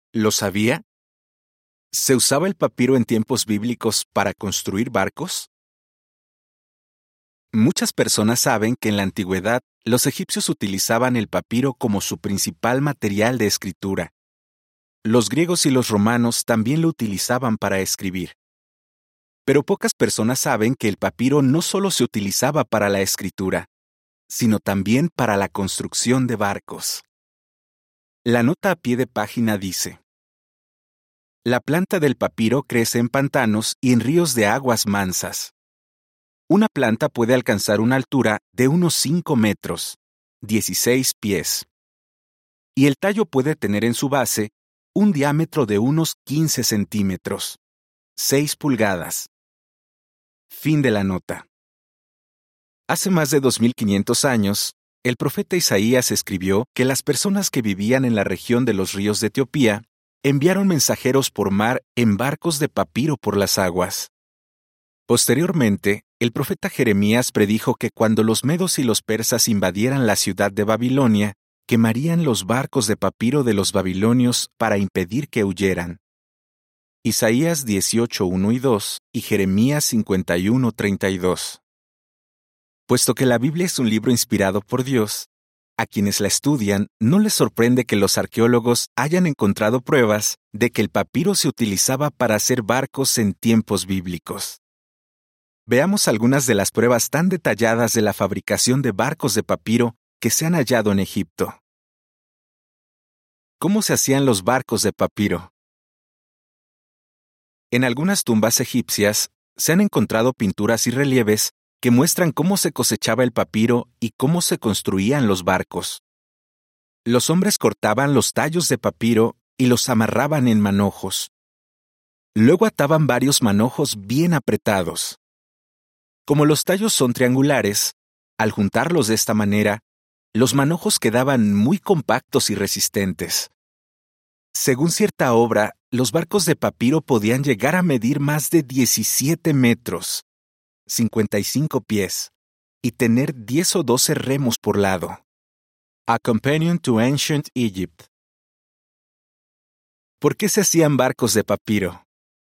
¿Lo sabía? ¿Se usaba el papiro en tiempos bíblicos para construir barcos? Muchas personas saben que en la antigüedad los egipcios utilizaban el papiro como su principal material de escritura. Los griegos y los romanos también lo utilizaban para escribir. Pero pocas personas saben que el papiro no solo se utilizaba para la escritura, sino también para la construcción de barcos. La nota a pie de página dice: la planta del papiro crece en pantanos y en ríos de aguas mansas. Una planta puede alcanzar una altura de unos 5 metros, 16 pies. Y el tallo puede tener en su base un diámetro de unos 15 centímetros, 6 pulgadas. Fin de la nota. Hace más de 2500 años, el profeta Isaías escribió que las personas que vivían en la región de los ríos de Etiopía enviaron mensajeros por mar en barcos de papiro por las aguas. Posteriormente, el profeta Jeremías predijo que cuando los medos y los persas invadieran la ciudad de Babilonia, quemarían los barcos de papiro de los babilonios para impedir que huyeran. Isaías 18:1 y 2 y Jeremías 51:32. Puesto que la Biblia es un libro inspirado por Dios, a quienes la estudian no les sorprende que los arqueólogos hayan encontrado pruebas de que el papiro se utilizaba para hacer barcos en tiempos bíblicos. Veamos algunas de las pruebas tan detalladas de la fabricación de barcos de papiro que se han hallado en Egipto. ¿Cómo se hacían los barcos de papiro? En algunas tumbas egipcias se han encontrado pinturas y relieves que muestran cómo se cosechaba el papiro y cómo se construían los barcos. Los hombres cortaban los tallos de papiro y los amarraban en manojos. Luego ataban varios manojos bien apretados. Como los tallos son triangulares, al juntarlos de esta manera, los manojos quedaban muy compactos y resistentes. Según cierta obra, los barcos de papiro podían llegar a medir más de 17 metros, 55 pies, y tener 10 o 12 remos por lado. A Companion to Ancient Egypt. ¿Por qué se hacían barcos de papiro?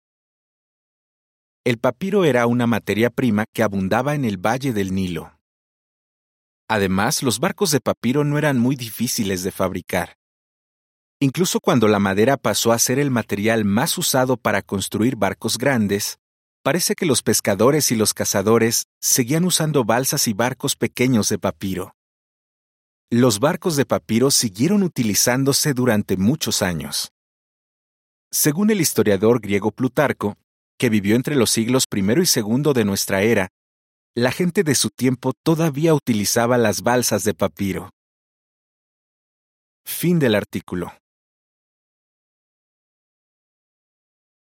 El papiro era una materia prima que abundaba en el valle del Nilo. Además, los barcos de papiro no eran muy difíciles de fabricar. Incluso cuando la madera pasó a ser el material más usado para construir barcos grandes, parece que los pescadores y los cazadores seguían usando balsas y barcos pequeños de papiro. Los barcos de papiro siguieron utilizándose durante muchos años. Según el historiador griego Plutarco, que vivió entre los siglos I y II de nuestra era, la gente de su tiempo todavía utilizaba las balsas de papiro. Fin del artículo.